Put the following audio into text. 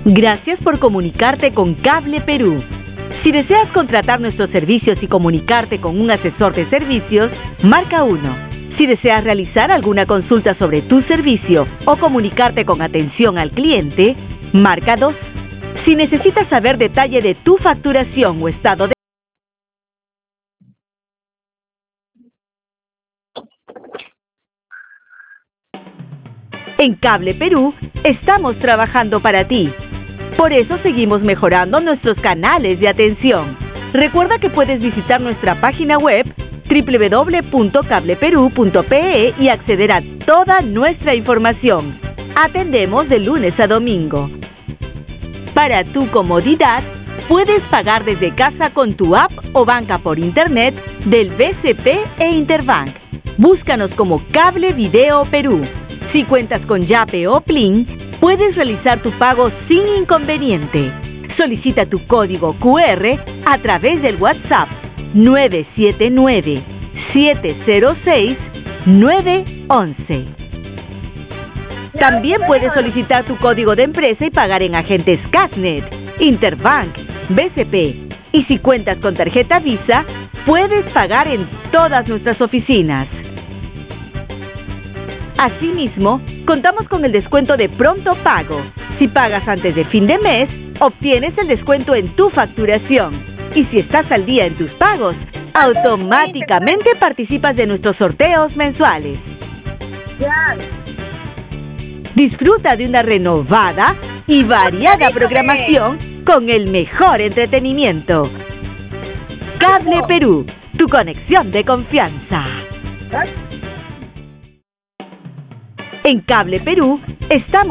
Gracias por comunicarte con Cable Perú. Si deseas contratar nuestros servicios y comunicarte con un asesor de servicios, marca 1. Si deseas realizar alguna consulta sobre tu servicio o comunicarte con atención al cliente, marca 2. Si necesitas saber detalle de tu facturación o estado de... En Cable Perú estamos trabajando para ti. Por eso seguimos mejorando nuestros canales de atención. Recuerda que puedes visitar nuestra página web www.cableperú.pe y acceder a toda nuestra información. Atendemos de lunes a domingo. Para tu comodidad, puedes pagar desde casa con tu app o banca por internet del BCP e Interbank. Búscanos como Cable Video Perú. Si cuentas con Yape o Plin, puedes realizar tu pago sin inconveniente. Solicita tu código QR a través del WhatsApp 979-706-911. También puedes solicitar tu código de empresa y pagar en agentes Casnet, Interbank, BCP. Y si cuentas con tarjeta Visa, puedes pagar en todas nuestras oficinas. Asimismo, contamos con el descuento de pronto pago. Si pagas antes de fin de mes, obtienes el descuento en tu facturación. Y si estás al día en tus pagos, automáticamente participas de nuestros sorteos mensuales. Disfruta de una renovada y variada programación con el mejor entretenimiento. Cable Perú, tu conexión de confianza. En Cable Perú estamos